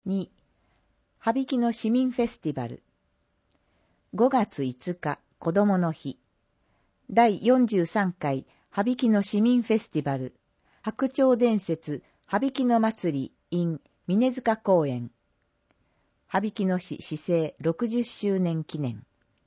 2、羽曳野市民フェスティバル。5月5日、子どもの日。第43回羽曳野市民フェスティバル。白鳥伝説羽曳野祭り in 峰塚公園。羽曳野市市制60周年記念。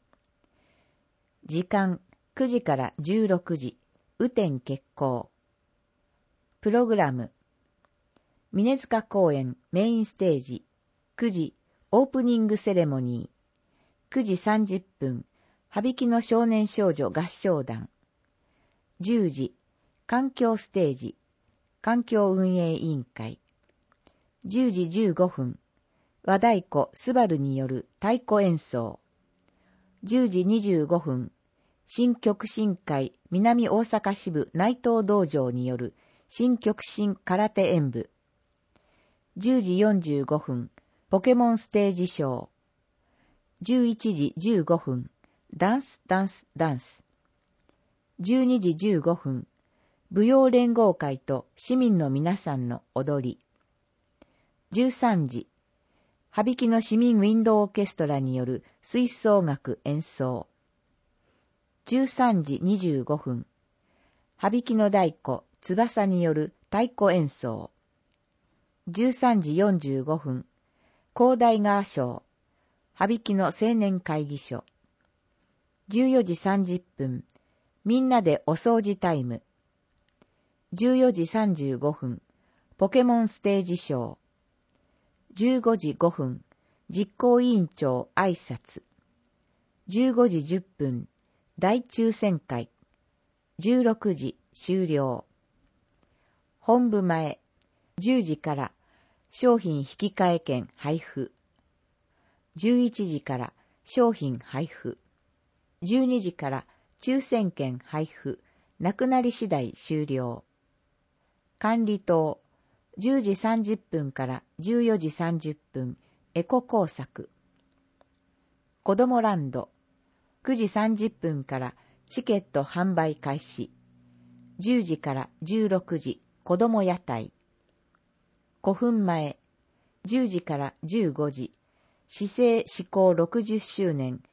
時間9時から16時、雨天決行。プログラム。峰塚公園メインステージ。9時、オープニングセレモニー。9時30分、羽曳野少年少女合唱団。10時、環境ステージ。環境運営委員会。10時15分、和太鼓スバルによる太鼓演奏。10時25分、新極真会南大阪支部内藤道場による新極真空手演舞。10時45分、ポケモンステージショー。11時15分、ダンス。12時15分、舞踊連合会と市民の皆さんの踊り。13時、羽曳野市民ウィンドオーケストラによる吹奏楽演奏。13時25分、羽曳野太鼓翼による太鼓演奏。13時45分、広大川賞、羽曳野青年会議所。14時30分、みんなでお掃除タイム。14時35分、ポケモンステージショー。15時5分、実行委員長挨拶。15時10分、大抽選会。16時終了。本部前、10時から商品引換券配布。11時から商品配布。12時から抽選券配布。なくなり次第終了。管理棟、10時30分から14時30分、エコ工作。子どもランド、9時30分からチケット販売開始。10時から16時、子ども屋台。古墳前、10時から15時、市制施行60周年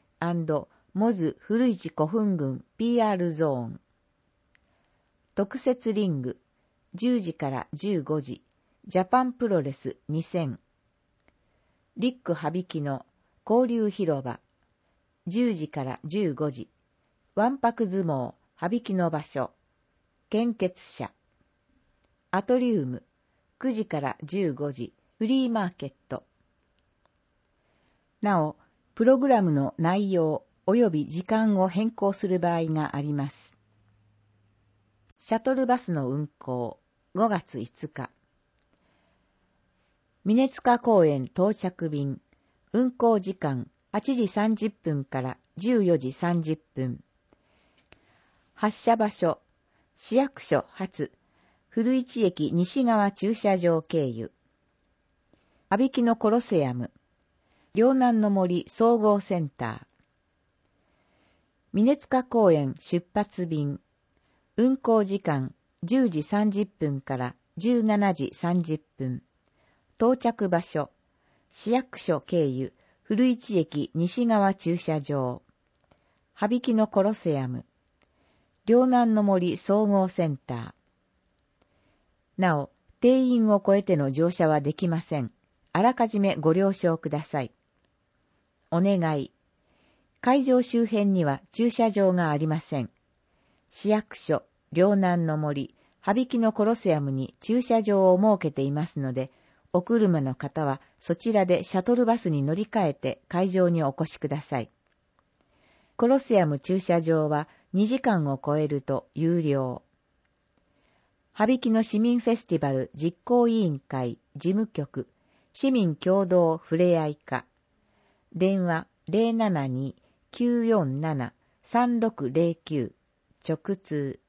&モズ古市古墳群 PR ゾーン。特設リング、10時から15時、ジャパンプロレス2000。リック羽曳野交流広場、10時から15時、わんぱく相撲羽曳野場所、献血者。アトリウム、9時から15時、フリーマーケット。なお、プログラムの内容及び時間を変更する場合があります。シャトルバスの運行、5月5日。峰塚公園到着便、運行時間8時30分から14時30分。発車場所、市役所発、古市駅西側駐車場経由。羽曳野コロセアム、両南の森総合センター。峰塚公園出発便、運行時間10時30分から17時30分。到着場所、市役所経由、古市駅西側駐車場。羽曳野コロセアム、両南の森総合センター。なお、定員を超えての乗車はできません。あらかじめご了承ください。お願い。会場周辺には駐車場がありません。市役所、両南の森、羽曳野コロセアムに駐車場を設けていますので、お車の方はそちらでシャトルバスに乗り換えて会場にお越しください。コロセアム駐車場は2時間を超えると有料。羽曳野市民フェスティバル実行委員会事務局市民共同ふれあい課電話 072-947-3609 直通